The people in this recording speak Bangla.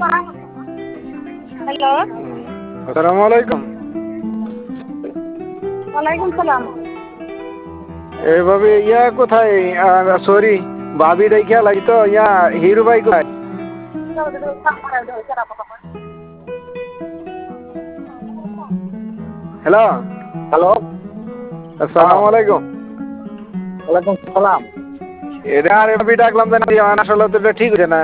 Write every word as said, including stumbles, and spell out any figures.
হ্যালো, আসসালামু আলাইকুম। ওয়ালাইকুম সালাম। এভাবে ইয়া কোথায়? সরি, ভাবি ডাইকা লাগতো ইয়া হিরু ভাই কোথায়? হ্যালো, হ্যালো, হ্যাঁ, আসসালামু আলাইকুম। ওয়ালাইকুম সালাম। এটা আর এভাবে ডাকলাম জানি আসলে তো এটা ঠিক হচ্ছে না।